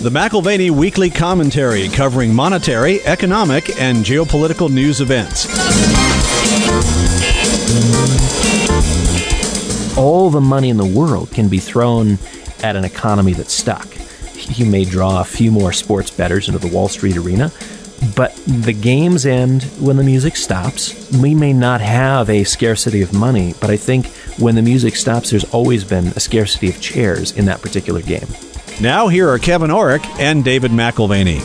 The McIlvaney Weekly Commentary, covering monetary, economic, and geopolitical news events. All the money in the world can be thrown at an economy that's stuck. You may draw a few more sports bettors into the Wall Street arena, but the games end when the music stops. We may not have a scarcity of money, but I think when the music stops, there's always been a scarcity of chairs in that particular game. Now here are Kevin Orrick and David McIlvaney.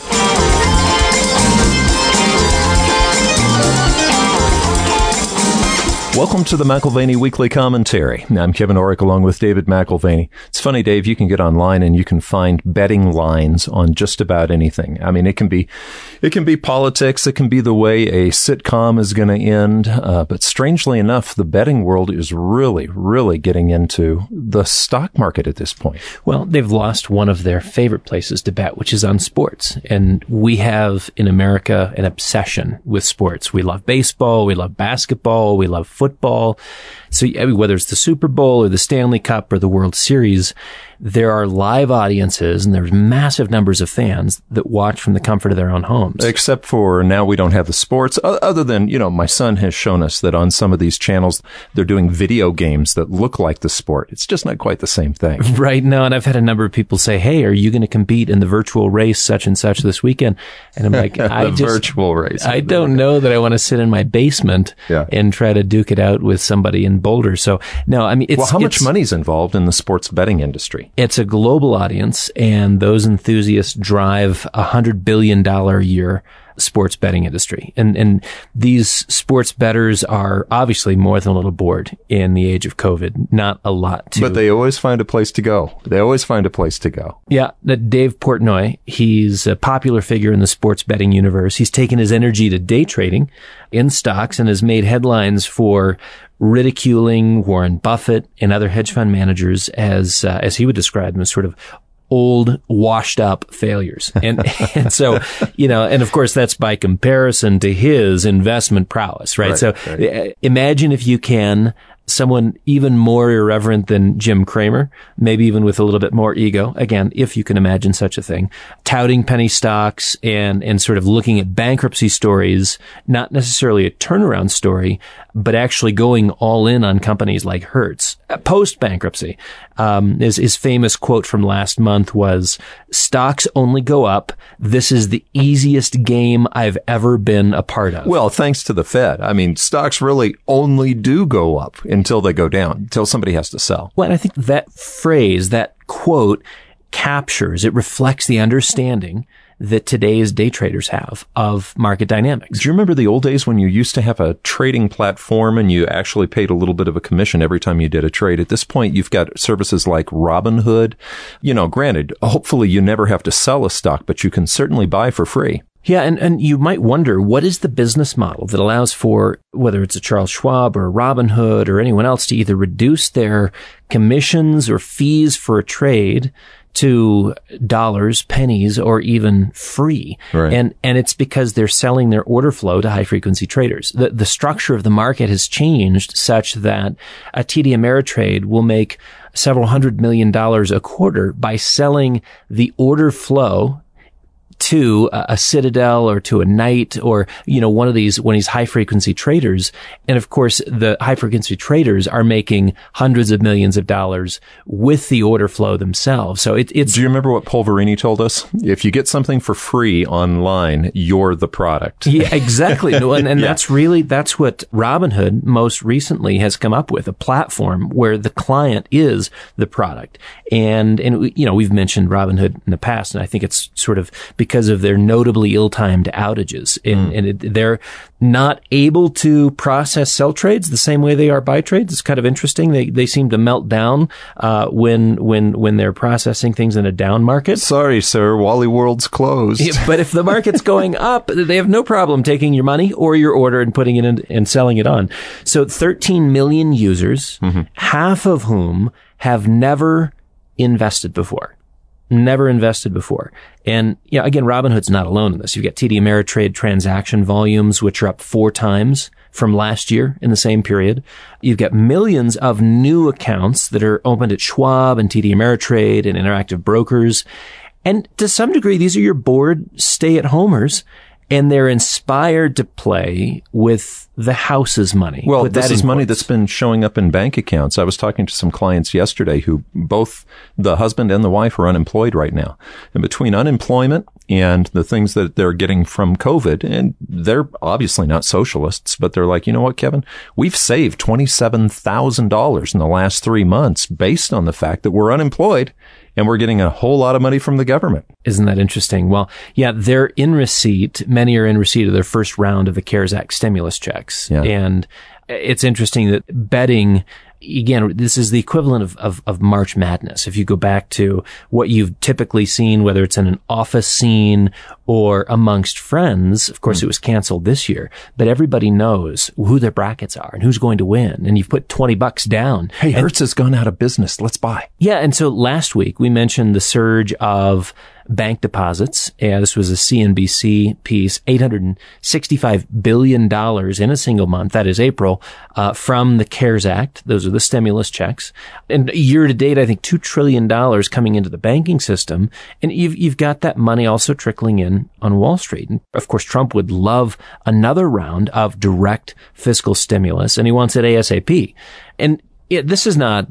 Welcome to the McIlvaney Weekly Commentary. I'm Kevin Orrick along with David McIlvaney. It's funny, Dave, you can get online and you can find betting lines on just about anything. I mean, it can be politics. It can be the way a sitcom is going to end. But strangely enough, the betting world is really getting into the stock market at this point. Well, they've lost one of their favorite places to bet, which is on sports. And we have in America an obsession with sports. We love baseball. We love basketball. We love football. So whether it's the Super Bowl or the Stanley Cup or the World Series, there are live audiences and there's massive numbers of fans that watch from the comfort of their own homes. Except for now we don't have the sports. Other than, my son has shown us that on some of these channels, they're doing video games that look like the sport. It's just not quite the same thing. Right. No, and I've had a number of people say, hey, are you going to compete in the virtual race such and such this weekend? And I'm like, virtual race. I don't know that I want to sit in my basement and try to duke it out with somebody in Boulder. So, no, I mean, how much money is involved in the sports betting industry? It's a global audience, and those enthusiasts drive $100 billion a year sports betting industry. And these sports bettors are obviously more than a little bored in the age of COVID. Not a lot to... But they always find a place to go. Yeah. Dave Portnoy, he's a popular figure in the sports betting universe. He's taken his energy to day trading in stocks and has made headlines for ridiculing Warren Buffett and other hedge fund managers as he would describe them as sort of old, washed up failures. And so, and of course that's by comparison to his investment prowess, right? Imagine if you can, someone even more irreverent than Jim Cramer, maybe even with a little bit more ego, again, if you can imagine such a thing, touting penny stocks and sort of looking at bankruptcy stories, not necessarily a turnaround story, but actually going all in on companies like Hertz. Post-bankruptcy, his famous quote from last month was, "Stocks only go up. This is the easiest game I've ever been a part of." Well, thanks to the Fed. I mean, stocks really only do go up until they go down, until somebody has to sell. Well, and I think that phrase, that quote, it reflects the understanding that today's day traders have of market dynamics. Do you remember the old days when you used to have a trading platform and you actually paid a little bit of a commission every time you did a trade? At this point, you've got services like Robinhood. Granted, hopefully you never have to sell a stock, but you can certainly buy for free. Yeah, and you might wonder, what is the business model that allows for, whether it's a Charles Schwab or a Robinhood or anyone else, to either reduce their commissions or fees for a trade to dollars, pennies, or even free. Right. And it's because they're selling their order flow to high frequency traders. The structure of the market has changed such that a TD Ameritrade will make several $100 million a quarter by selling the order flow to a Citadel or to a Knight or, one of these high frequency traders. And of course, the high frequency traders are making hundreds of millions of dollars with the order flow themselves. So it's. Do you remember what Polverini told us? If you get something for free online, you're the product. Yeah, exactly. And that's what Robinhood most recently has come up with, a platform where the client is the product. And we've mentioned Robinhood in the past, and I think it's sort of because of their notably ill-timed outages. And they're not able to process sell trades the same way they are buy trades. It's kind of interesting. They seem to melt down when they're processing things in a down market. Sorry, sir, Wally World's closed. Yeah, but if the market's going up, they have no problem taking your money or your order and putting it in and selling it on. So 13 million users, half of whom have never invested before. And again, Robinhood's not alone in this. You've got TD Ameritrade transaction volumes, which are up 4 times from last year in the same period. You've got millions of new accounts that are opened at Schwab and TD Ameritrade and Interactive Brokers. And to some degree, these are your bored stay-at-homers, and they're inspired to play with the house's money. Well, this is money that's been showing up in bank accounts. I was talking to some clients yesterday who both the husband and the wife are unemployed right now. And between unemployment and the things that they're getting from COVID, and they're obviously not socialists, but they're like, you know what, Kevin? We've saved $27,000 in the last 3 months based on the fact that we're unemployed and we're getting a whole lot of money from the government. Isn't that interesting? Well, yeah, they're in receipt. Many are in receipt of their first round of the CARES Act stimulus checks. Yeah. And it's interesting that betting, again, this is the equivalent of March Madness. If you go back to what you've typically seen, whether it's in an office scene or amongst friends, of course, it was canceled this year, but everybody knows who their brackets are and who's going to win. And you've put $20 down. Hey, Hertz has gone out of business. Let's buy. Yeah. And so last week we mentioned the surge of bank deposits. This was a CNBC piece, $865 billion in a single month. That is April, from the CARES Act. Those are the stimulus checks. And year to date, I think $2 trillion coming into the banking system. And you've got that money also trickling in on Wall Street. And of course, Trump would love another round of direct fiscal stimulus, and he wants it ASAP. And this is not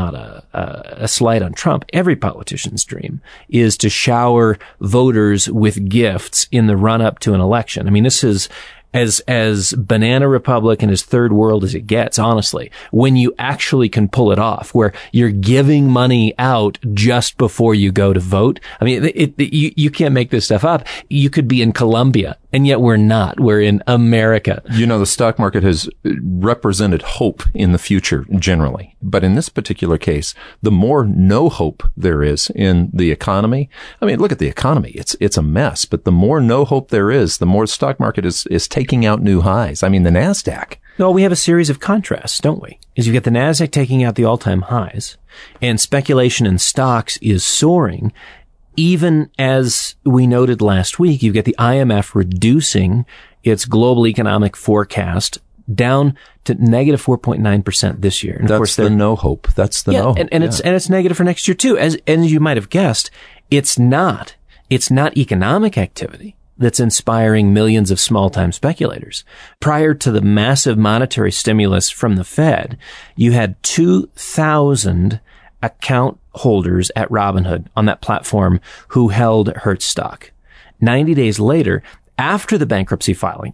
a slight on Trump. Every politician's dream is to shower voters with gifts in the run up to an election. I mean, this is as banana republic and as third world as it gets, honestly, when you actually can pull it off, where you're giving money out just before you go to vote. I mean, you can't make this stuff up. You could be in Colombia, and yet we're not. We're in America. You know, the stock market has represented hope in the future generally. But in this particular case, the more no hope there is in the economy. I mean, look at the economy. It's a mess. But the more no hope there is, the more the stock market is taking out new highs. I mean, the NASDAQ. Well, we have a series of contrasts, don't we? Is you've got the NASDAQ taking out the all-time highs, and speculation in stocks is soaring. Even as we noted last week, you've got the IMF reducing its global economic forecast down to negative 4.9% this year. And that's of course, the no hope. That's the no hope. And it's negative for next year too. As you might have guessed, it's not economic activity that's inspiring millions of small-time speculators. Prior to the massive monetary stimulus from the Fed, you had 2,000 account holders at Robinhood on that platform who held Hertz stock. 90 days later, after the bankruptcy filing,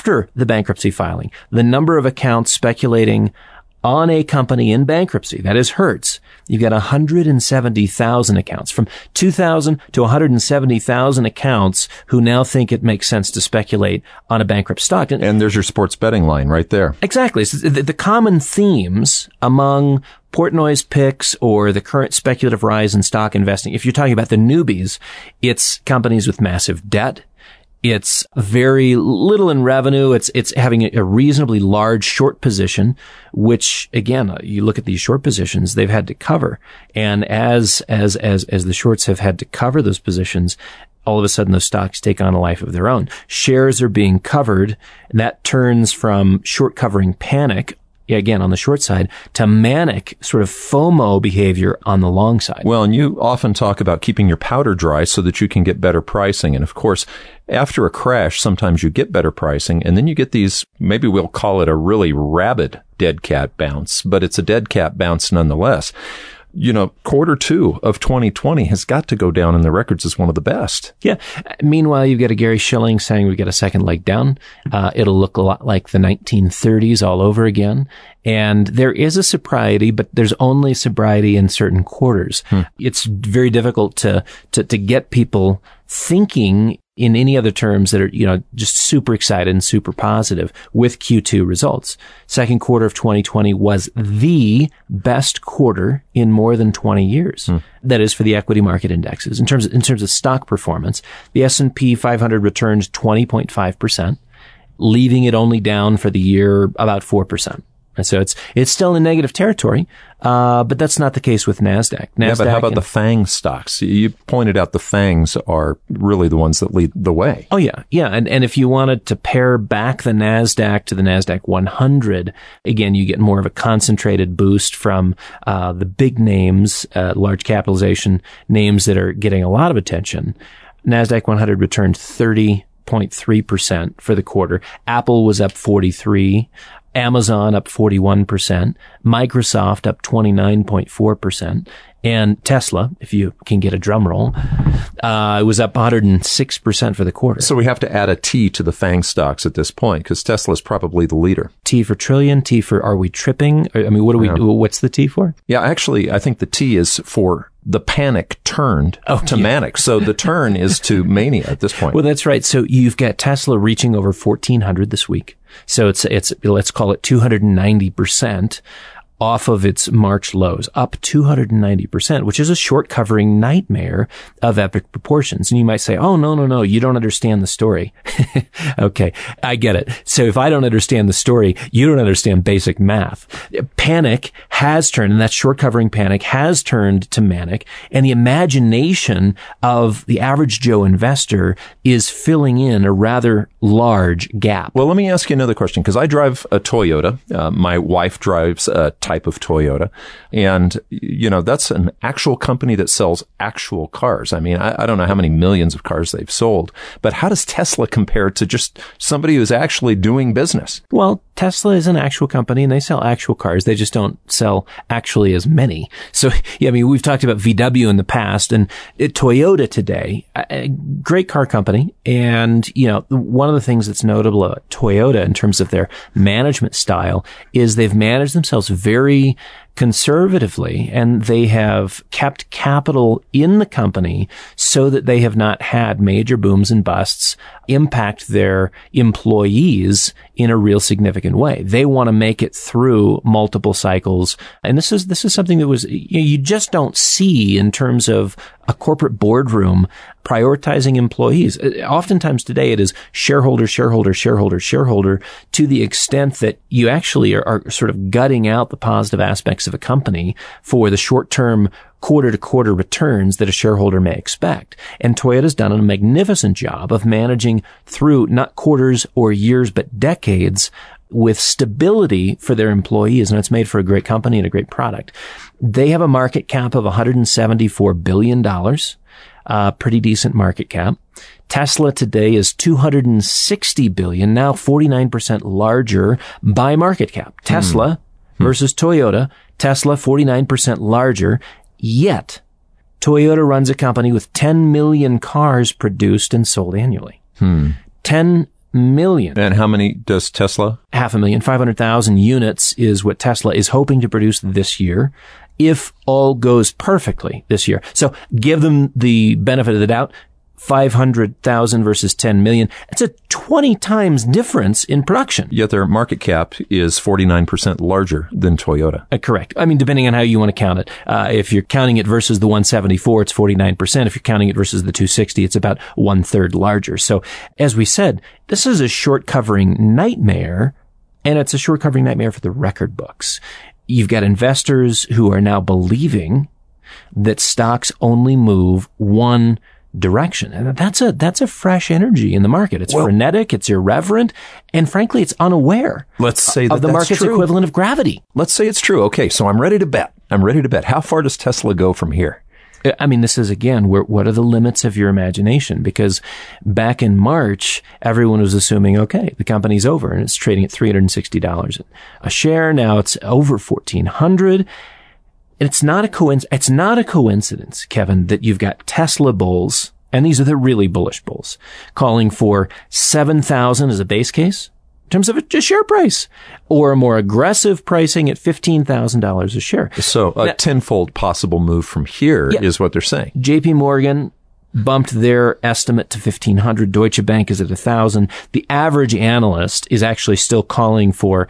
the number of accounts speculating on a company in bankruptcy, that is Hertz, you've got 170,000 accounts, from 2,000 to 170,000 accounts who now think it makes sense to speculate on a bankrupt stock. And there's your sports betting line right there. Exactly. So the common themes among Portnoy's picks or the current speculative rise in stock investing, if you're talking about the newbies, it's companies with massive debt. It's very little in revenue. It's having a reasonably large short position, which again, you look at these short positions, they've had to cover. And as the shorts have had to cover those positions, all of a sudden those stocks take on a life of their own. Shares are being covered, and that turns from short covering panic, again, on the short side, to manic sort of FOMO behavior on the long side. Well, and you often talk about keeping your powder dry so that you can get better pricing. And of course, after a crash, sometimes you get better pricing, and then you get these, maybe we'll call it a really rabid dead cat bounce, but it's a dead cat bounce nonetheless. You know, quarter two of 2020 has got to go down in the records as one of the best. Yeah. Meanwhile, you've got a Gary Schilling saying we get a second leg down. It'll look a lot like the 1930s all over again. And there is a sobriety, but there's only sobriety in certain quarters. It's very difficult to get people thinking in any other terms that are, just super excited and super positive with Q2 results. Second quarter of 2020 was the best quarter in more than 20 years. That is for the equity market indexes. In terms of stock performance, the S&P 500 returned 20.5%, leaving it only down for the year about 4%. And so it's still in negative territory, but that's not the case with NASDAQ. Yeah, but how about the FANG stocks? You pointed out the FANGs are really the ones that lead the way. Oh, yeah. Yeah. And if you wanted to pare back the NASDAQ to the NASDAQ 100, again, you get more of a concentrated boost from the big names, large capitalization names that are getting a lot of attention. NASDAQ 100 returned 30.3% for the quarter. Apple was up 43%. Amazon up 41%, Microsoft up 29.4%, and Tesla, if you can get a drum roll, it was up 106% for the quarter. So we have to add a T to the FANG stocks at this point because Tesla is probably the leader. T for trillion, T for are we tripping? I mean, what's the T for? Yeah, actually, I think the T is for the panic turned to manic. So the turn is to mania at this point. Well, that's right. So you've got Tesla reaching over 1,400 this week. So it's let's call it 290% off of its March lows, up 290%, which is a short covering nightmare of epic proportions. And you might say, oh, no, you don't understand the story. Okay, I get it. So if I don't understand the story, you don't understand basic math. Panic has turned, and that short covering panic has turned to manic, and the imagination of the average Joe investor is filling in a rather large gap. Well, let me ask you another question, because I drive a Toyota. My wife drives a type of Toyota. And, that's an actual company that sells actual cars. I mean, I don't know how many millions of cars they've sold, but how does Tesla compare to just somebody who's actually doing business? Well, Tesla is an actual company and they sell actual cars. They just don't sell actually as many. So, yeah, I mean, we've talked about VW in the past and Toyota today, a great car company. And, one of the things that's notable about Toyota in terms of their management style is they've managed themselves very conservatively, and they have kept capital in the company so that they have not had major booms and busts impact their employees in a real significant way. They want to make it through multiple cycles. And this is something that was, you just don't see in terms of a corporate boardroom prioritizing employees. Oftentimes today it is shareholder to the extent that you actually are sort of gutting out the positive aspects of a company for the short-term quarter-to-quarter returns that a shareholder may expect. And Toyota's done a magnificent job of managing through not quarters or years, but decades with stability for their employees. And it's made for a great company and a great product. They have a market cap of $174 billion. Pretty decent market cap. Tesla today is $260 billion, now 49% larger by market cap. Tesla versus Toyota. Tesla 49% larger. Yet, Toyota runs a company with 10 million cars produced and sold annually. 10 million. And how many does Tesla? 500,000. 500,000 units is what Tesla is hoping to produce this year, if all goes perfectly this year. So give them the benefit of the doubt. 500,000 versus 10 million. It's a 20 times difference in production. Yet their market cap is 49% larger than Toyota. Correct. I mean, depending on how you want to count it. If you're counting it versus the 174, it's 49%. If you're counting it versus the 260, it's about 1/3 larger. So as we said, this is a short covering nightmare, and it's a short covering nightmare for the record books. You've got investors who are now believing that stocks only move one direction. And that's a fresh energy in the market. It's frenetic, it's irreverent, and frankly, it's unaware. Let's say that of the that's market's true. equivalent of gravity. Let's say it's true. Okay, so I'm ready to bet. How far does Tesla go from here? I mean, this is again, what are the limits of your imagination? Because back in March, everyone was assuming, okay, the company's over and it's trading at $360 a share. Now it's over $1,400. It's not a coincidence, Kevin, that you've got Tesla bulls, and these are the really bullish bulls, calling for 7,000 as a base case in terms of a share price, or a more aggressive pricing at $15,000 a share. So a tenfold possible move from here is what they're saying. JP Morgan bumped their estimate to 1,500. Deutsche Bank is at 1,000. The average analyst is actually still calling for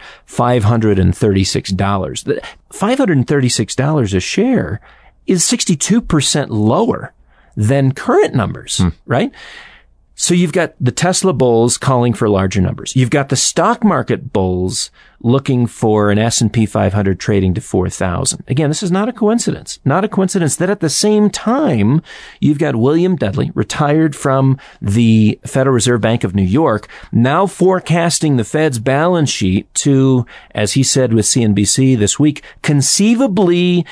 $536. $536 a share is 62% lower than current numbers, right? So you've got the Tesla bulls calling for larger numbers. You've got the stock market bulls looking for an S&P 500 trading to 4,000. Again, this is not a coincidence. Not a coincidence that at the same time, you've got William Dudley, retired from the Federal Reserve Bank of New York, now forecasting the Fed's balance sheet to, as he said with CNBC this week, conceivably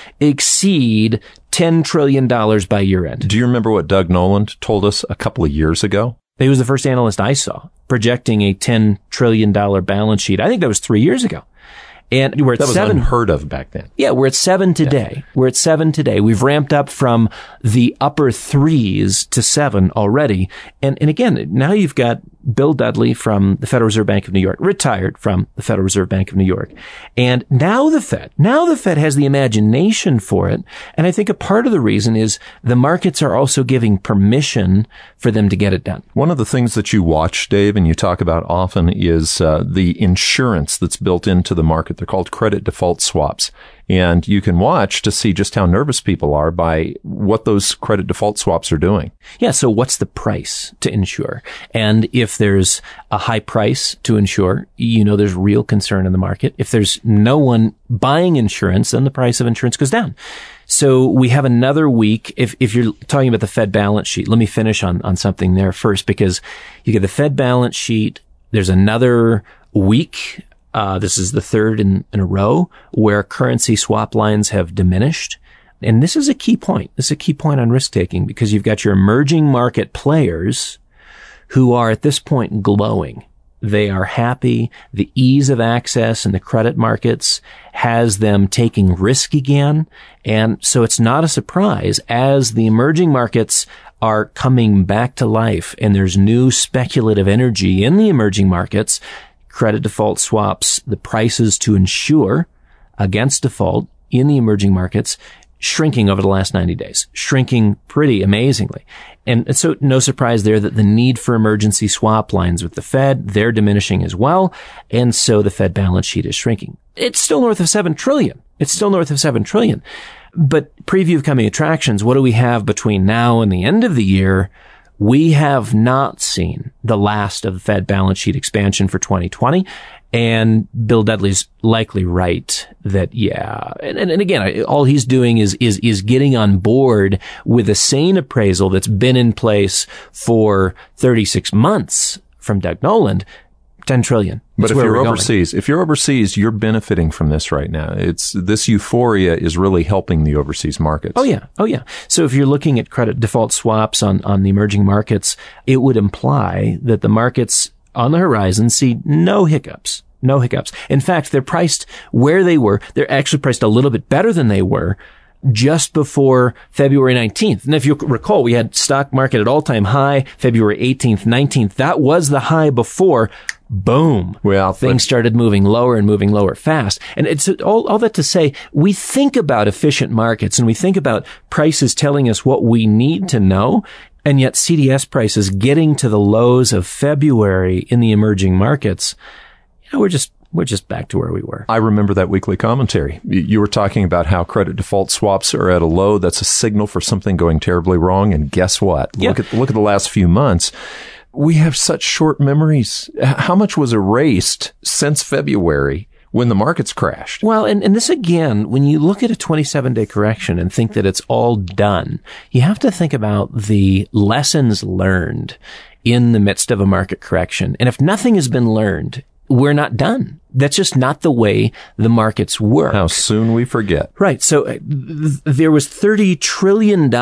exceed $10 trillion by year end. Do you remember what Doug Noland told us a couple of years ago? He was the first analyst I saw projecting a $10 trillion balance sheet. I think that was 3 years ago. And we're at that was 7. Unheard of back then. Yeah, we're at 7 today. Yeah. We're at 7 today. We've ramped up from the upper 3s to 7 already. And again, now you've got Bill Dudley from the Federal Reserve Bank of New York, retired from the Federal Reserve Bank of New York. And now the Fed has the imagination for it. And I think a part of the reason is the markets are also giving permission for them to get it done. One of the things that you watch, Dave, and you talk about often is the insurance that's built into the market. They're called credit default swaps. And you can watch to see just how nervous people are by what those credit default swaps are doing. Yeah. So what's the price to insure? And if there's a high price to insure, there's real concern in the market. If there's no one buying insurance, then the price of insurance goes down. So we have another week. If you're talking about the Fed balance sheet, let me finish on something there first, because you get the Fed balance sheet. There's another week. This is the third in a row where currency swap lines have diminished. And this is a key point. This is a key point on risk taking, because you've got your emerging market players who are at this point glowing. They are happy. The ease of access in the credit markets has them taking risk again. And so it's not a surprise as the emerging markets are coming back to life and there's new speculative energy in the emerging markets. Credit default swaps, the prices to insure against default in the emerging markets, shrinking over the last 90 days, shrinking pretty amazingly. And so no surprise there that the need for emergency swap lines with the Fed, they're diminishing as well. And so the Fed balance sheet is shrinking. It's still north of $7 trillion. But preview of coming attractions, what do we have between now and the end of the year? We have not seen the last of the Fed balance sheet expansion for 2020. And Bill Dudley's likely right that, yeah. And again, all he's doing is getting on board with a sane appraisal that's been in place for 36 months from Doug Noland. 10 trillion. But if you're overseas, you're benefiting from this right now. This euphoria is really helping the overseas markets. Oh yeah. So if you're looking at credit default swaps on the emerging markets, it would imply that the markets on the horizon see no hiccups. In fact, they're priced where they were. They're actually priced a little bit better than they were just before February 19th. And if you recall, we had stock market at all-time high, February 18th, 19th. That was the high before. Boom. Well, things started moving lower fast. And it's all that to say, we think about efficient markets and we think about prices telling us what we need to know. And yet CDS prices getting to the lows of February in the emerging markets, we're just back to where we were. I remember that weekly commentary. You were talking about how credit default swaps are at a low. That's a signal for something going terribly wrong. And guess what? Yeah. Look at the last few months. We have such short memories. How much was erased since February when the markets crashed? Well, and this again, when you look at a 27-day correction and think that it's all done, you have to think about the lessons learned in the midst of a market correction. And if nothing has been learned, we're not done. That's just not the way the markets work. How soon we forget. Right. So there was $30 trillion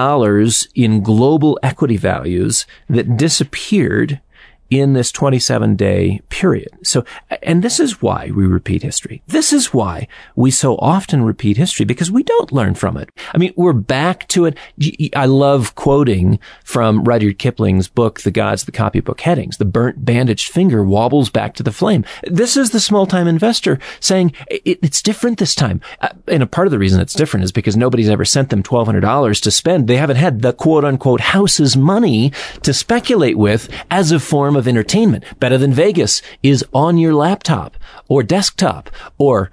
in global equity values that disappeared in this 27-day period. So, and this is why we repeat history. This is why we so often repeat history, because we don't learn from it. I mean, we're back to it. I love quoting from Rudyard Kipling's book, The Gods, the Copybook Headings. The burnt bandaged finger wobbles back to the flame. This is the small-time investor saying it's different this time. And a part of the reason it's different is because nobody's ever sent them $1,200 to spend. They haven't had the quote-unquote house's money to speculate with as a form of entertainment. Better Than Vegas is on your laptop or desktop or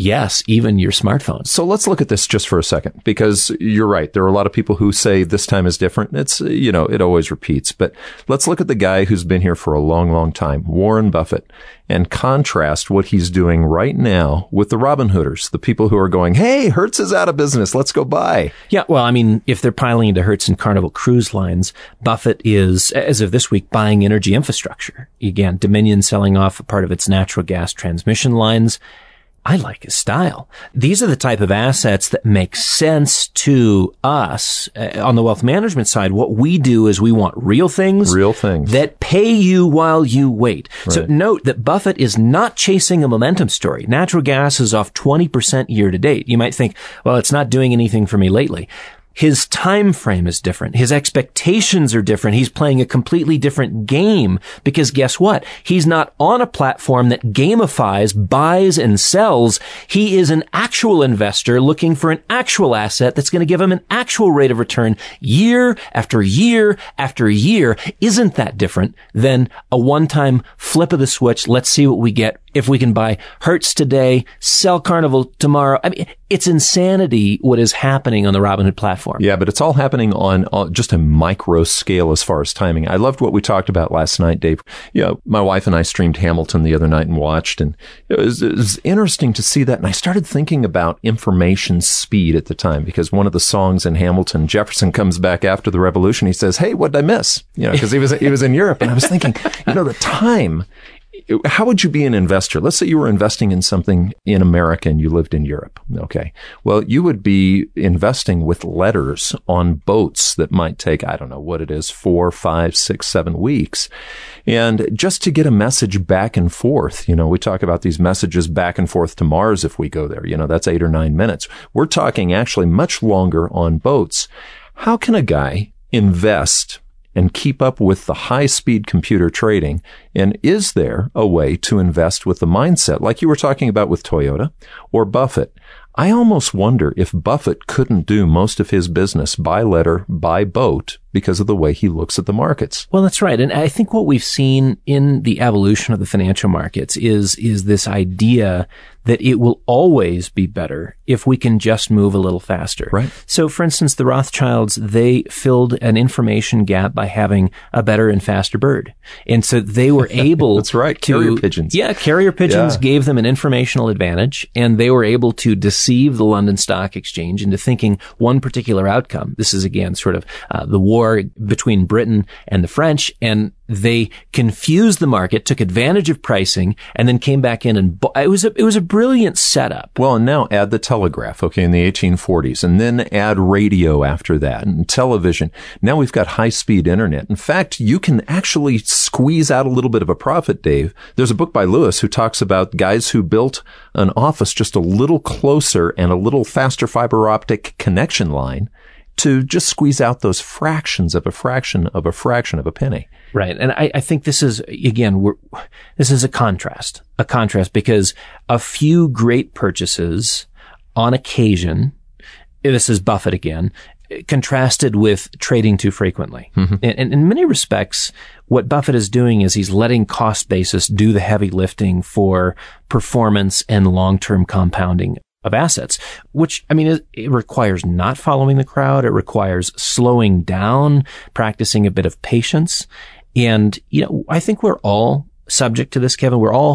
Yes, even your smartphones. So let's look at this just for a second, because you're right. There are a lot of people who say this time is different. It's, it always repeats. But let's look at the guy who's been here for a long, long time, Warren Buffett, and contrast what he's doing right now with the Robinhooders, the people who are going, hey, Hertz is out of business. Let's go buy. Yeah, well, I mean, if they're piling into Hertz and Carnival Cruise Lines, Buffett is, as of this week, buying energy infrastructure. Again, Dominion selling off a part of its natural gas transmission lines. I like his style. These are the type of assets that make sense to us. On the wealth management side, what we do is we want real things that pay you while you wait. Right. So note that Buffett is not chasing a momentum story. Natural gas is off 20% year to date. You might think, well, it's not doing anything for me lately. His time frame is different. His expectations are different. He's playing a completely different game because guess what? He's not on a platform that gamifies, buys, and sells. He is an actual investor looking for an actual asset that's going to give him an actual rate of return year after year after year. Isn't that different than a one-time flip of the switch? Let's see what we get. If we can buy Hertz today, sell Carnival tomorrow. I mean, it's insanity what is happening on the Robinhood platform. Yeah, but it's all happening on just a micro scale as far as timing. I loved what we talked about last night, Dave. My wife and I streamed Hamilton the other night and watched, and it was interesting to see that. And I started thinking about information speed at the time, because one of the songs in Hamilton, Jefferson comes back after the revolution. He says, hey, what did I miss? Because he was in Europe. And I was thinking, the time. How would you be an investor? Let's say you were investing in something in America and you lived in Europe. Okay. Well, you would be investing with letters on boats that might take, I don't know what it is, 4, 5, 6, 7 weeks. And just to get a message back and forth, we talk about these messages back and forth to Mars if we go there. That's 8 or 9 minutes. We're talking actually much longer on boats. How can a guy invest and keep up with the high-speed computer trading? And is there a way to invest with the mindset like you were talking about with Toyota or Buffett? I almost wonder if Buffett couldn't do most of his business by letter, by boat, because of the way he looks at the markets. Well, that's right. And I think what we've seen in the evolution of the financial markets is this idea that it will always be better if we can just move a little faster. Right. So, for instance, the Rothschilds, they filled an information gap by having a better and faster bird. And so they were able That's right. Carrier pigeons. Yeah, carrier pigeons gave them an informational advantage, and they were able to deceive the London Stock Exchange into thinking one particular outcome. This is, again, sort of the war between Britain and the French, and they confused the market, took advantage of pricing, and then came back in and it was a brilliant setup. Well, and now add the telegraph, in the 1840s, and then add radio after that and television. Now we've got high-speed internet. In fact, you can actually squeeze out a little bit of a profit, Dave. There's a book by Lewis who talks about guys who built an office just a little closer and a little faster fiber optic connection line to just squeeze out those fractions of a fraction of a penny. Right. And I think this is, again, this is a contrast because a few great purchases on occasion, this is Buffett again, contrasted with trading too frequently. Mm-hmm. And in many respects, what Buffett is doing is he's letting cost basis do the heavy lifting for performance and long-term compounding of assets, which, it requires not following the crowd. It requires slowing down, practicing a bit of patience. And, I think we're all subject to this, Kevin.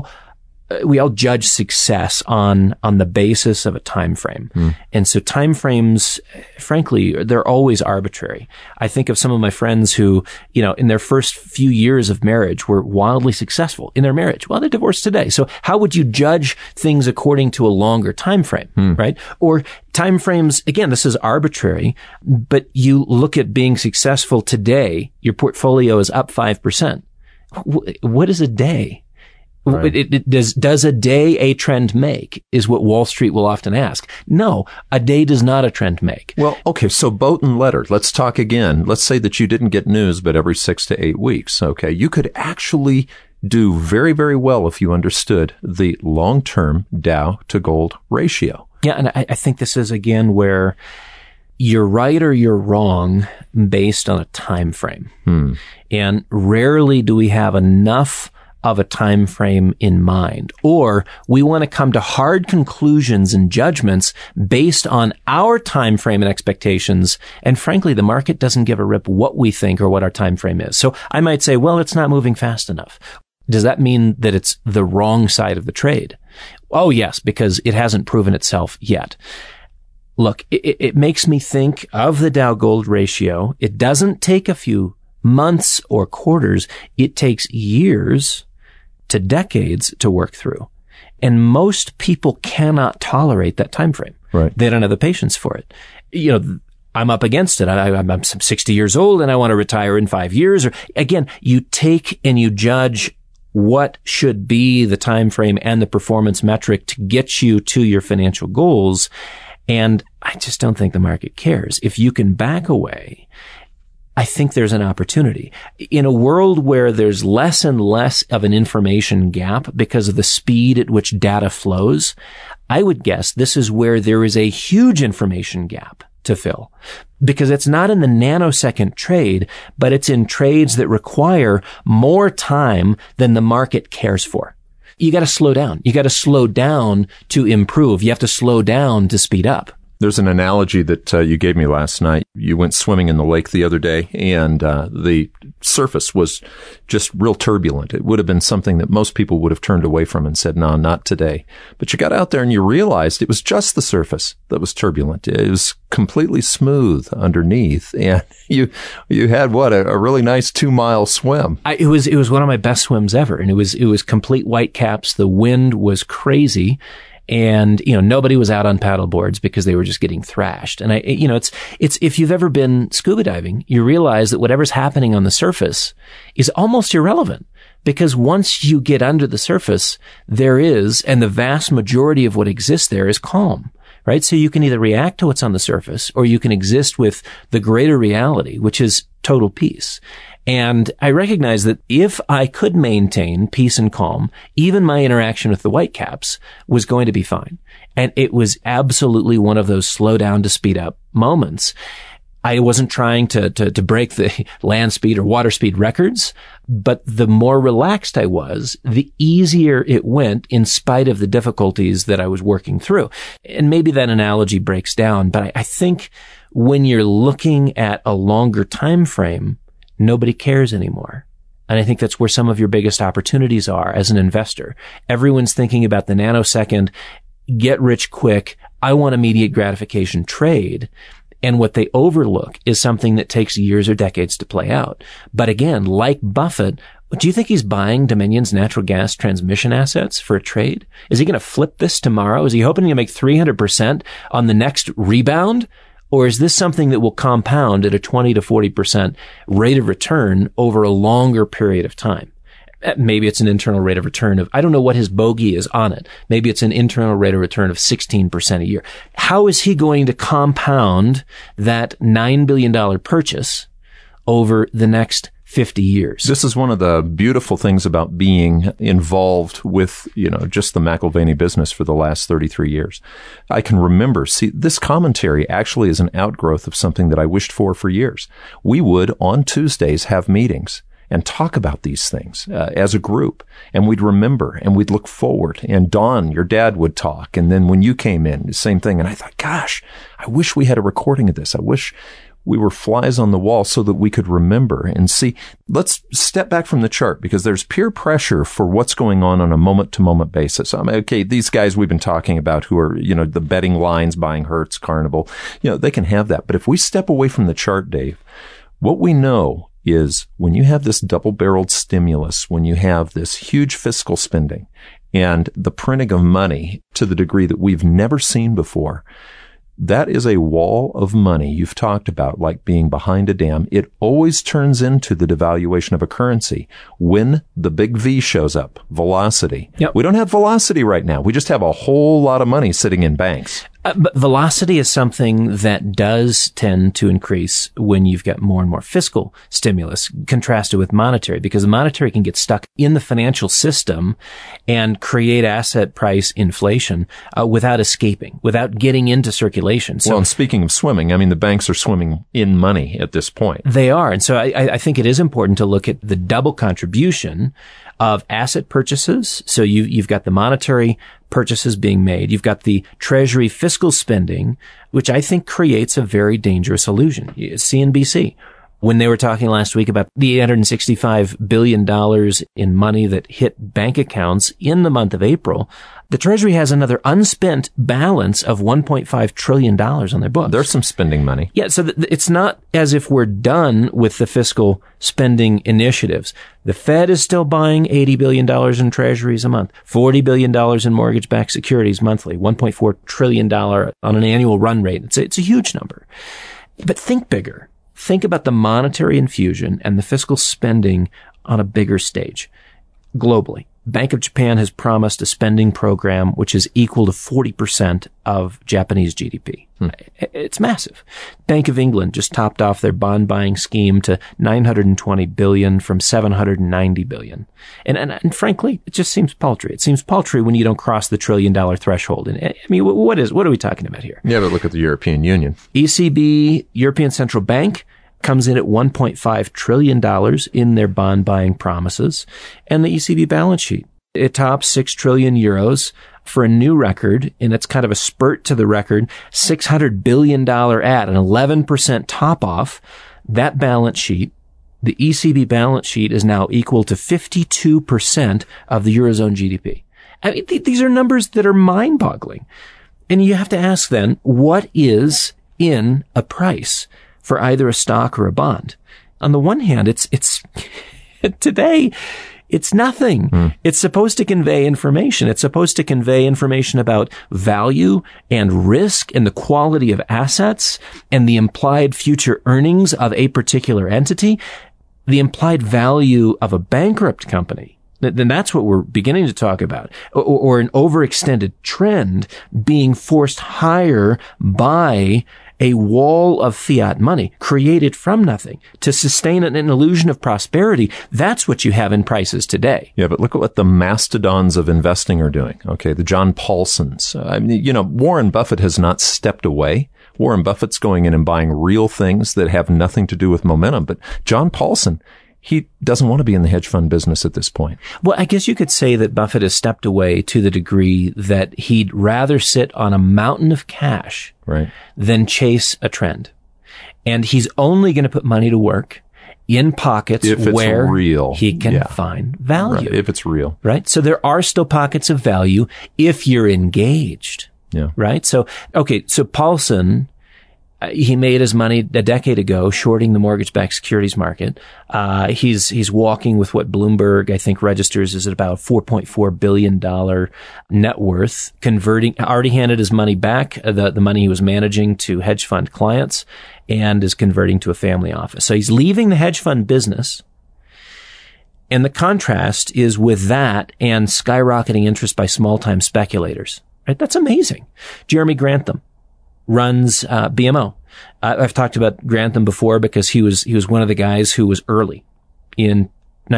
We all judge success on the basis of a time frame. And so time frames, frankly, they're always arbitrary. I think of some of my friends who, in their first few years of marriage were wildly successful in their marriage. Well, they're divorced today. So how would you judge things according to a longer time frame, right? Or time frames, again, this is arbitrary, but you look at being successful today, your portfolio is up 5%. What is a day? Right. Does a day a trend make is what Wall Street will often ask. No, a day does not a trend make. Well, okay, so boat and letter. Let's talk again. Let's say that you didn't get news, but every 6 to 8 weeks. Okay, you could actually do very, very well if you understood the long-term Dow to gold ratio. Yeah, and I think this is again where you're right or you're wrong based on a time frame. And rarely do we have enough of a time frame in mind, or we want to come to hard conclusions and judgments based on our time frame and expectations. And frankly, the market doesn't give a rip what we think or what our time frame is. So I might say, well, it's not moving fast enough. Does that mean that it's the wrong side of the trade? Oh, yes, because it hasn't proven itself yet. Look, it makes me think of the Dow Gold ratio. It doesn't take a few months or quarters. It takes years to decades to work through. And most people cannot tolerate that time frame. Right. They don't have the patience for it. You know, I'm up against it. I'm 60 years old and I want to retire in 5 years. Or again, you take and you judge what should be the time frame and the performance metric to get you to your financial goals. And I just don't think the market cares. If you can back away, I think there's an opportunity. In a world where there's less and less of an information gap because of the speed at which data flows, I would guess this is where there is a huge information gap to fill, because it's not in the nanosecond trade, but it's in trades that require more time than the market cares for. You got to slow down. You got to slow down to improve. You have to slow down to speed up. There's an analogy that you gave me last night. You went swimming in the lake the other day, and the surface was just real turbulent. It would have been something that most people would have turned away from and said, no, not today. But you got out there and you realized it was just the surface that was turbulent. It was completely smooth underneath, and you had a really nice 2-mile swim. It was one of my best swims ever, and it was complete white caps. The wind was crazy. And, nobody was out on paddle boards because they were just getting thrashed. And it's if you've ever been scuba diving, you realize that whatever's happening on the surface is almost irrelevant, because once you get under the surface, and the vast majority of what exists there is calm, right? So you can either react to what's on the surface, or you can exist with the greater reality, which is total peace. And I recognize that if I could maintain peace and calm, even my interaction with the Whitecaps was going to be fine. And it was absolutely one of those slow down to speed up moments. I wasn't trying to break the land speed or water speed records, but the more relaxed I was, the easier it went in spite of the difficulties that I was working through. And maybe that analogy breaks down, but I think when you're looking at a longer time frame, nobody cares anymore. And I think that's where some of your biggest opportunities are as an investor. Everyone's thinking about the nanosecond, get rich quick, I want immediate gratification trade. And what they overlook is something that takes years or decades to play out. But again, like Buffett, do you think he's buying Dominion's natural gas transmission assets for a trade? Is he going to flip this tomorrow? Is he hoping to make 300% on the next rebound? Or is this something that will compound at a 20 to 40% rate of return over a longer period of time? Maybe it's an internal rate of return I don't know what his bogey is on it. Maybe it's an internal rate of return of 16% a year. How is he going to compound that $9 billion purchase over the next 50 years? This is one of the beautiful things about being involved with, just the McAlvany business for the last 33 years. I can remember, this commentary actually is an outgrowth of something that I wished for years. We would, on Tuesdays, have meetings and talk about these things as a group. And we'd remember and we'd look forward. And Don, your dad, would talk. And then when you came in, the same thing. And I thought, gosh, I wish we had a recording of this. I wish we were flies on the wall so that we could remember and see. Let's step back from the chart, because there's peer pressure for what's going on a moment-to-moment basis. Okay, these guys we've been talking about who are, the betting lines, buying Hertz, Carnival, they can have that. But if we step away from the chart, Dave, what we know is when you have this double-barreled stimulus, when you have this huge fiscal spending and the printing of money to the degree that we've never seen before, that is a wall of money you've talked about, like being behind a dam. It always turns into the devaluation of a currency when the big V shows up, velocity. Yep. We don't have velocity right now. We just have a whole lot of money sitting in banks. But velocity is something that does tend to increase when you've got more and more fiscal stimulus contrasted with monetary, because the monetary can get stuck in the financial system and create asset price inflation without escaping, without getting into circulation. So, well, and speaking of swimming, the banks are swimming in money at this point. They are. And so I think it is important to look at the double contribution of asset purchases. So you've got the monetary purchases being made. You've got the Treasury fiscal spending, which I think creates a very dangerous illusion. CNBC, when they were talking last week about the $865 billion in money that hit bank accounts in the month of April, the Treasury has another unspent balance of $1.5 trillion on their books. There's some spending money. Yeah, so it's not as if we're done with the fiscal spending initiatives. The Fed is still buying $80 billion in treasuries a month, $40 billion in mortgage-backed securities monthly, $1.4 trillion on an annual run rate. It's a huge number. But think bigger. Think about the monetary infusion and the fiscal spending on a bigger stage globally. Bank of Japan has promised a spending program which is equal to 40% of Japanese GDP. It's massive. Bank of England just topped off their bond buying scheme to $920 billion from $790 billion. And frankly, it just seems paltry. It seems paltry when you don't cross the $1 trillion threshold. And I mean, what are we talking about here? Yeah, but look at the European Union. ECB, European Central Bank, comes in at $1.5 trillion in their bond buying promises. And the ECB balance sheet, it tops 6 trillion euros for a new record. And it's kind of a spurt to the record, $600 billion at an 11% top off. That balance sheet, the ECB balance sheet, is now equal to 52% of the Eurozone GDP. I mean, these are numbers that are mind boggling. And you have to ask then, what is in a price for either a stock or a bond? On the one hand, it's today, it's nothing. It's supposed to convey information. It's supposed to convey information about value and risk and the quality of assets and the implied future earnings of a particular entity, the implied value of a bankrupt company. Then that's what we're beginning to talk about, or an overextended trend being forced higher by a wall of fiat money created from nothing to sustain an illusion of prosperity. That's what you have in prices today. Yeah, but look at what the mastodons of investing are doing. Okay, the John Paulsons. I mean, Warren Buffett has not stepped away. Warren Buffett's going in and buying real things that have nothing to do with momentum. But John Paulson, he doesn't want to be in the hedge fund business at this point. Well, I guess you could say that Buffett has stepped away to the degree that he'd rather sit on a mountain of cash than chase a trend. And he's only going to put money to work in pockets where real. He can find value. Right. If it's real. Right? So there are still pockets of value if you're engaged. Yeah. Right? So Paulson, he made his money a decade ago shorting the mortgage-backed securities market. He's walking with what Bloomberg, I think, registers as at about $4.4 billion net worth, already handed his money back, the money he was managing, to hedge fund clients, and is converting to a family office. So he's leaving the hedge fund business. And the contrast is with that and skyrocketing interest by small-time speculators. Right? That's amazing. Jeremy Grantham runs BMO. I've talked about Grantham before because he was one of the guys who was early in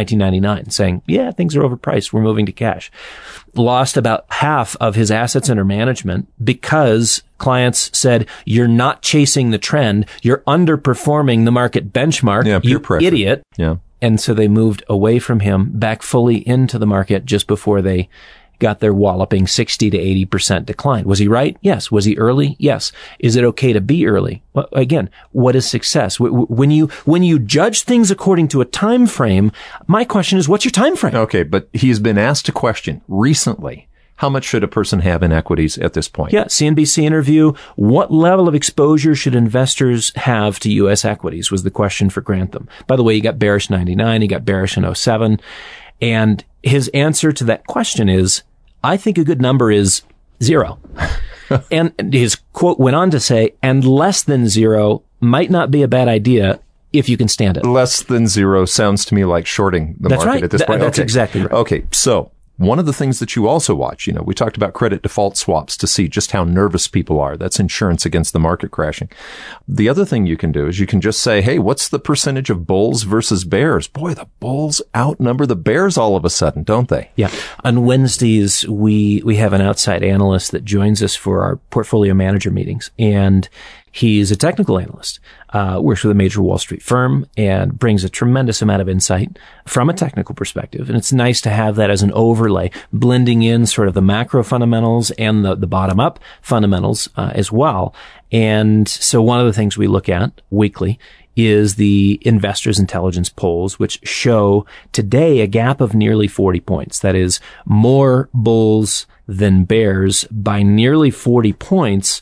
1999 saying, yeah, things are overpriced. We're moving to cash. Lost about half of his assets under management because clients said, you're not chasing the trend. You're underperforming the market benchmark. Yeah, you pressure. Idiot. Yeah. And so they moved away from him back fully into the market just before they got their walloping 60 to 80% decline. Was he right? Yes. Was he early? Yes. Is it okay to be early? Well, again, what is success? When you judge things according to a time frame, my question is, what's your time frame? Okay, but he's been asked a question recently. How much should a person have in equities at this point? Yeah, CNBC interview. What level of exposure should investors have to U.S. equities was the question for Grantham. By the way, he got bearish 99. He got bearish in 07. And his answer to that question is, I think a good number is 0. And his quote went on to say, and less than 0 might not be a bad idea if you can stand it. Less than 0 sounds to me like shorting the market at this point. That's exactly right. Okay, so one of the things that you also watch, we talked about credit default swaps to see just how nervous people are. That's insurance against the market crashing. The other thing you can do is you can just say, hey, what's the percentage of bulls versus bears? Boy, the bulls outnumber the bears all of a sudden, don't they? Yeah. On Wednesdays, we have an outside analyst that joins us for our portfolio manager meetings. And He's a technical analyst, works with a major Wall Street firm, and brings a tremendous amount of insight from a technical perspective. And it's nice to have that as an overlay, blending in sort of the macro fundamentals and the bottom-up fundamentals as well. And so one of the things we look at weekly is the Investors Intelligence polls, which show today a gap of nearly 40 points. That is more bulls than bears by nearly 40 points.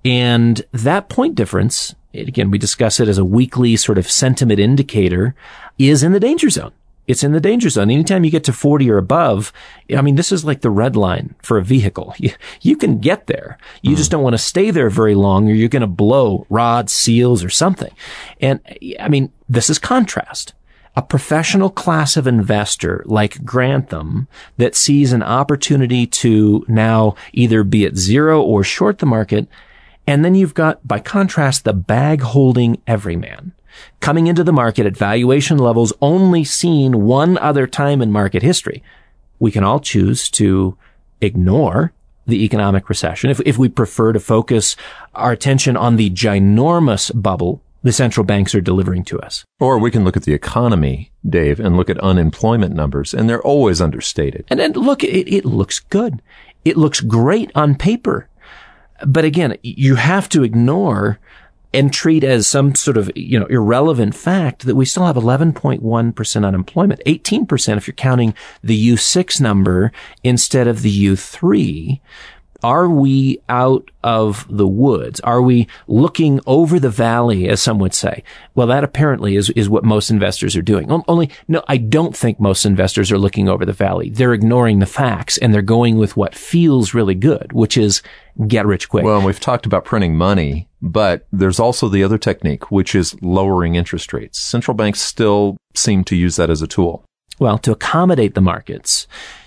And that point difference, again, we discuss it as a weekly sort of sentiment indicator, is in the danger zone. It's in the danger zone. Anytime you get to 40 or above, I mean, this is like the red line for a vehicle. You can get there. You just don't want to stay there very long, or you're going to blow rods, seals, or something. And I mean, this is contrast. A professional class of investor like Grantham that sees an opportunity to now either be at zero or short the market. And then you've got, by contrast, the bag-holding everyman coming into the market at valuation levels only seen one other time in market history. We can all choose to ignore the economic recession if we prefer to focus our attention on the ginormous bubble the central banks are delivering to us. Or we can look at the economy, Dave, and look at unemployment numbers, and they're always understated. And then look, it looks good. It looks great on paper. But again, you have to ignore and treat as some sort of, irrelevant fact that we still have 11.1% unemployment, 18% if you're counting the U6 number instead of the U3. Are we out of the woods? Are we looking over the valley, as some would say? Well, that apparently is what most investors are doing. Only, no, I don't think most investors are looking over the valley. They're ignoring the facts, and they're going with what feels really good, which is get rich quick. Well, and we've talked about printing money, but there's also the other technique, which is lowering interest rates. Central banks still seem to use that as a tool. Well, to accommodate the markets,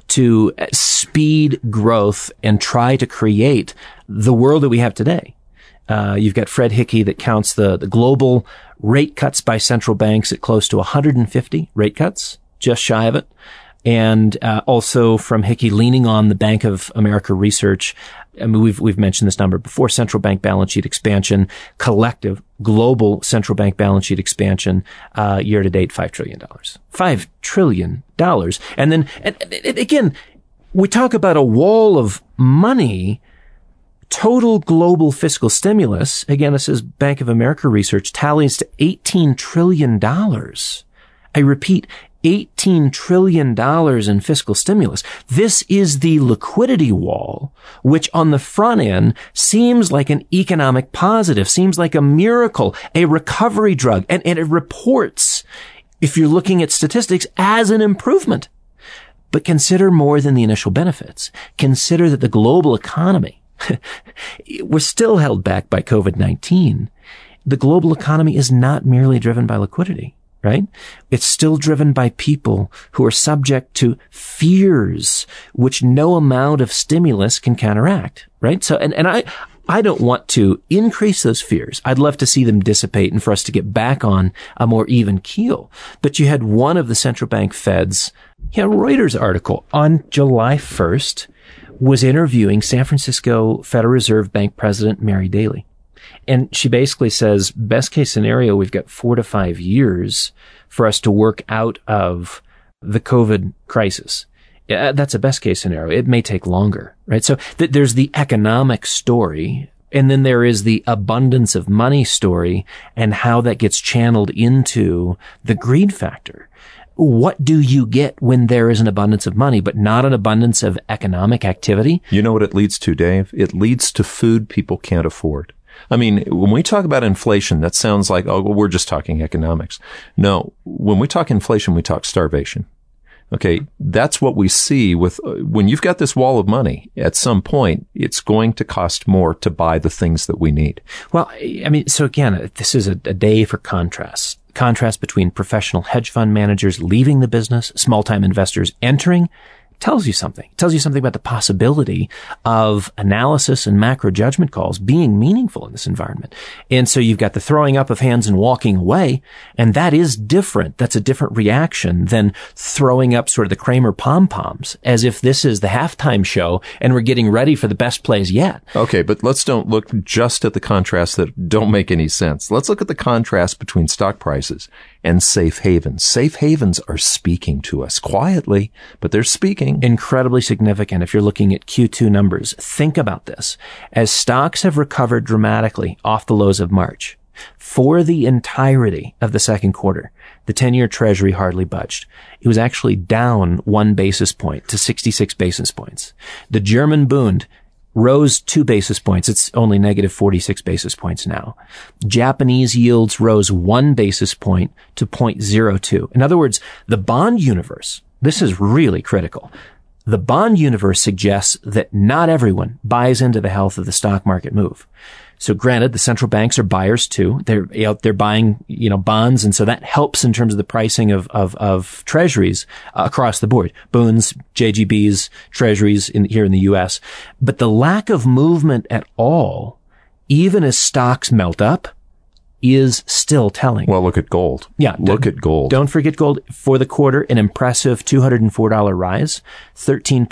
to speed growth and try to create the world that we have today. You've got Fred Hickey that counts the global rate cuts by central banks at close to 150 rate cuts, just shy of it. And also from Hickey leaning on the Bank of America research. I mean, we've mentioned this number before. Central bank balance sheet expansion, collective global central bank balance sheet expansion, year to date, $5 trillion. $5 trillion. And then, and again, we talk about a wall of money. Total global fiscal stimulus, again, this is Bank of America research, tallies to $18 trillion. I repeat, $18 trillion in fiscal stimulus. This is the liquidity wall, which on the front end seems like an economic positive, seems like a miracle, a recovery drug, and it reports, if you're looking at statistics, as an improvement. But consider more than the initial benefits. Consider that the global economy, we're still held back by COVID-19. The global economy is not merely driven by liquidity. Right? It's still driven by people who are subject to fears, which no amount of stimulus can counteract. Right? So, and I don't want to increase those fears. I'd love to see them dissipate and for us to get back on a more even keel. But you had one of the central bank feds, Reuters article on July 1st was interviewing San Francisco Federal Reserve Bank President Mary Daly. And she basically says, best case scenario, we've got 4 to 5 years for us to work out of the COVID crisis. That's a best case scenario. It may take longer, right? So there's the economic story, and then there is the abundance of money story and how that gets channeled into the greed factor. What do you get when there is an abundance of money, but not an abundance of economic activity? You know what it leads to, Dave? It leads to food people can't afford. I mean, when we talk about inflation, that sounds like, oh, well, we're just talking economics. No, when we talk inflation, we talk starvation. Okay, that's what we see with when you've got this wall of money. At some point, it's going to cost more to buy the things that we need. Well, I mean, so again, this is a day for contrast. Contrast between professional hedge fund managers leaving the business, small-time investors entering, tells you something. It tells you something about the possibility of analysis and macro judgment calls being meaningful in this environment. And so you've got the throwing up of hands and walking away, and that is different. That's a different reaction than throwing up sort of the Kramer pom-poms, as if this is the halftime show and we're getting ready for the best plays yet. Okay, but let's don't look just at the contrasts that don't make any sense. Let's look at the contrast between stock prices and safe havens. Safe havens are speaking to us quietly, but they're speaking. Incredibly significant if you're looking at Q2 numbers. Think about this. As stocks have recovered dramatically off the lows of March, for the entirety of the second quarter, the 10-year Treasury hardly budged. It was actually down 1 basis point to 66 basis points. The German Bund rose 2 basis points. It's only negative 46 basis points now. Japanese yields rose 1 basis point to 0.02. In other words, the bond universe, this is really critical. The bond universe suggests that not everyone buys into the health of the stock market move. So granted, the central banks are buyers too. They're out there buying, bonds. And so that helps in terms of the pricing of treasuries across the board. Bunds, JGBs, treasuries here in the U.S. But the lack of movement at all, even as stocks melt up, is still telling. Well, look at gold. Yeah. Look at gold. Don't forget gold. For the quarter, an impressive $204 rise, 13%.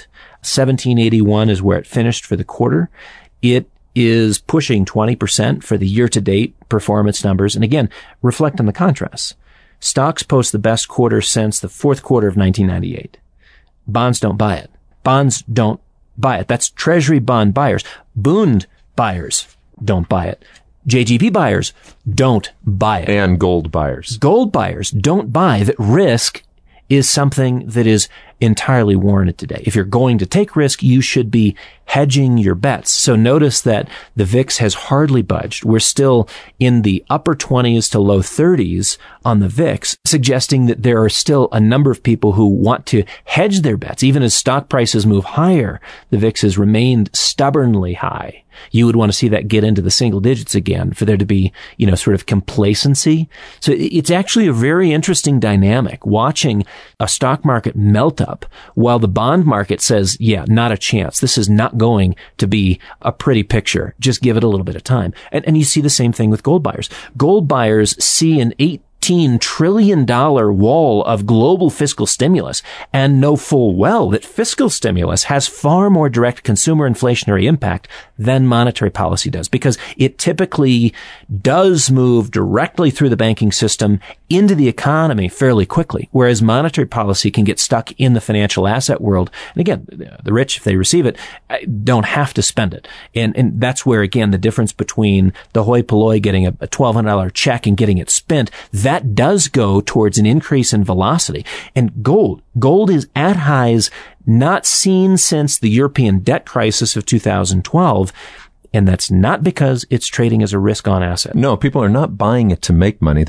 1781 is where it finished for the quarter. It is pushing 20% for the year-to-date performance numbers. And again, reflect on the contrasts. Stocks post the best quarter since the fourth quarter of 1998. Bonds don't buy it. Bonds don't buy it. That's Treasury bond buyers. Bund buyers don't buy it. JGB buyers don't buy it. And gold buyers. Gold buyers don't buy that risk is something that is entirely warranted today. If you're going to take risk, you should be hedging your bets. So notice that the VIX has hardly budged. We're still in the upper 20s to low 30s on the VIX, suggesting that there are still a number of people who want to hedge their bets. Even as stock prices move higher, the VIX has remained stubbornly high. You would want to see that get into the single digits again for there to be, sort of complacency. So it's actually a very interesting dynamic watching a stock market melt up while the bond market says, yeah, not a chance. This is not going to be a pretty picture. Just give it a little bit of time. And you see the same thing with gold buyers. Gold buyers see an $18 trillion wall of global fiscal stimulus and know full well that fiscal stimulus has far more direct consumer inflationary impact than monetary policy does, because it typically does move directly through the banking system into the economy fairly quickly, whereas monetary policy can get stuck in the financial asset world. And again, the rich, if they receive it, don't have to spend it. And that's where, again, the difference between the hoi polloi getting a $1,200 check and getting it spent, that does go towards an increase in velocity. And gold is at highs not seen since the European debt crisis of 2012. And that's not because it's trading as a risk-on asset. No, people are not buying it to make money.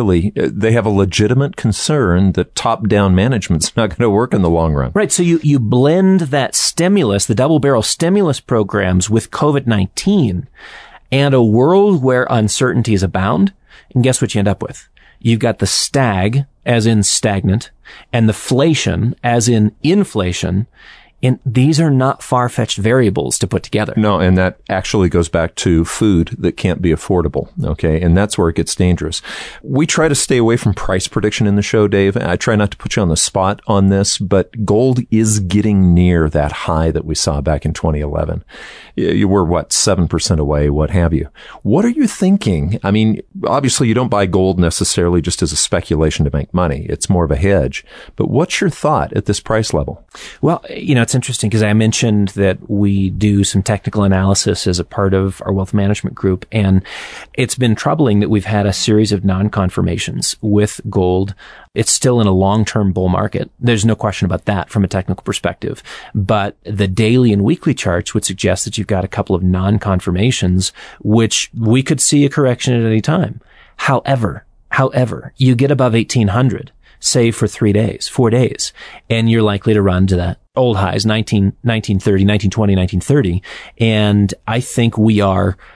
They have a legitimate concern that top-down management's not going to work in the long run. Right. So you blend that stimulus, the double-barrel stimulus programs, with COVID-19 and a world where uncertainties abound. And guess what you end up with? You've got the stag, as in stagnant, and the flation, as in inflation. And these are not far-fetched variables to put together. No, and that actually goes back to food that can't be affordable, okay? And that's where it gets dangerous. We try to stay away from price prediction in the show, Dave. I try not to put you on the spot on this, but gold is getting near that high that we saw back in 2011. You were, 7% away, what have you. What are you thinking? I mean, obviously you don't buy gold necessarily just as a speculation to make money. It's more of a hedge. But what's your thought at this price level? Well, it's interesting because I mentioned that we do some technical analysis as a part of our wealth management group. And it's been troubling that we've had a series of non-confirmations with gold. It's still in a long-term bull market. There's no question about that from a technical perspective. But the daily and weekly charts would suggest that you've got a couple of non-confirmations, which we could see a correction at any time. However, you get above 1800, say for 4 days, and you're likely to run to that old highs, 1930, 1920, 1930. And I think we are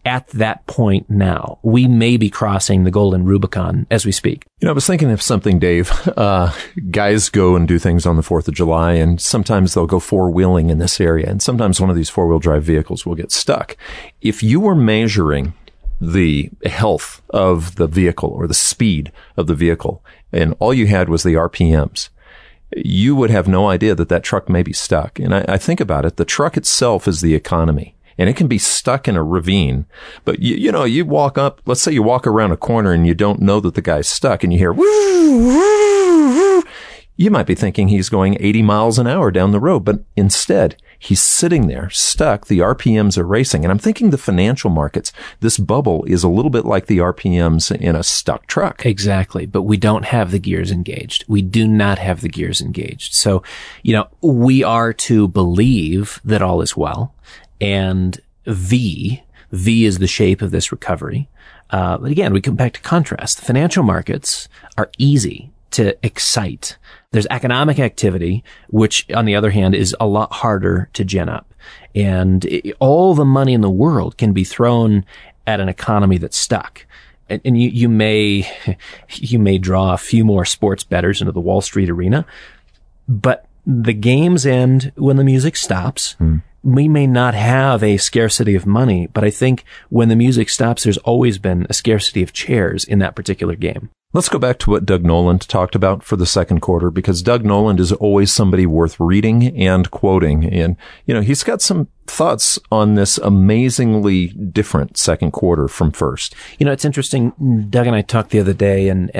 at that point now. We may be crossing the golden Rubicon as we speak. I was thinking of something, Dave. Guys go and do things on the 4th of July, and sometimes they'll go four-wheeling in this area, and sometimes one of these four-wheel drive vehicles will get stuck. If you were measuring the health of the vehicle or the speed of the vehicle, and all you had was the RPMs, you would have no idea that truck may be stuck. And I think about it, the truck itself is the economy. And it can be stuck in a ravine. But, you walk up, let's say you walk around a corner and you don't know that the guy's stuck and you hear, woo, woo, woo. You might be thinking he's going 80 miles an hour down the road, but instead, he's sitting there, stuck. The RPMs are racing. And I'm thinking the financial markets, this bubble is a little bit like the RPMs in a stuck truck. Exactly. But we don't have the gears engaged. We do not have the gears engaged. So, we are to believe that all is well. And V is the shape of this recovery. But again, we come back to contrast. The financial markets are easy to excite. There's economic activity, which on the other hand is a lot harder to gin up. And all the money in the world can be thrown at an economy that's stuck. And you may draw a few more sports bettors into the Wall Street arena, but the games end when the music stops. We may not have a scarcity of money, but I think when the music stops, there's always been a scarcity of chairs in that particular game. Let's go back to what Doug Noland talked about for the second quarter, because Doug Noland is always somebody worth reading and quoting. And, he's got some thoughts on this amazingly different second quarter from first. It's interesting. Doug and I talked the other day and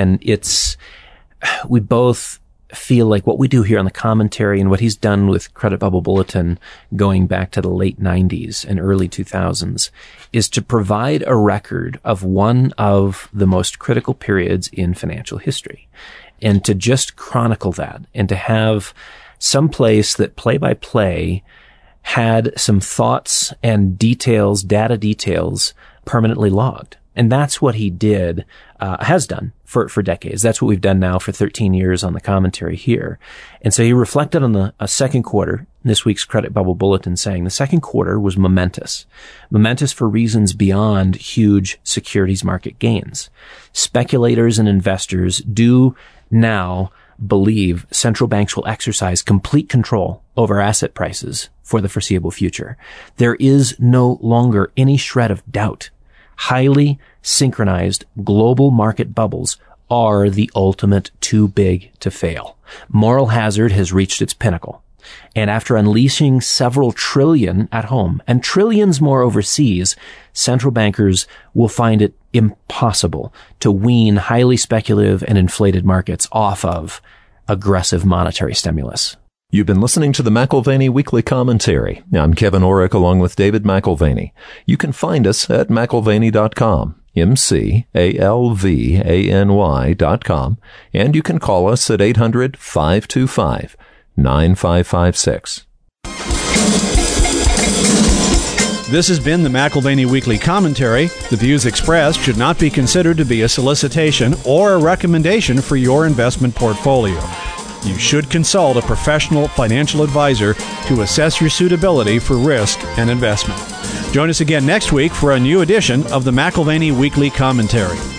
we both feel like what we do here on the commentary and what he's done with Credit Bubble Bulletin going back to the late 90s and early 2000s is to provide a record of one of the most critical periods in financial history, and to just chronicle that, and to have some place that play by play had some thoughts and details, data details permanently logged. And that's what he did, has done for decades. That's what we've done now for 13 years on the commentary here. And so he reflected on the second quarter, this week's Credit Bubble Bulletin, saying the second quarter was momentous for reasons beyond huge securities market gains. Speculators and investors do now believe central banks will exercise complete control over asset prices for the foreseeable future. There is no longer any shred of doubt. Highly synchronized global market bubbles are the ultimate too big to fail. Moral hazard has reached its pinnacle. And after unleashing several trillion at home and trillions more overseas, central bankers will find it impossible to wean highly speculative and inflated markets off of aggressive monetary stimulus. You've been listening to the McAlvany Weekly Commentary. I'm Kevin Orrick along with David McAlvany. You can find us at McAlvany.com, McAlvany.com, and you can call us at 800-525-9556. This has been the McAlvany Weekly Commentary. The views expressed should not be considered to be a solicitation or a recommendation for your investment portfolio. You should consult a professional financial advisor to assess your suitability for risk and investment. Join us again next week for a new edition of the McAlvany Weekly Commentary.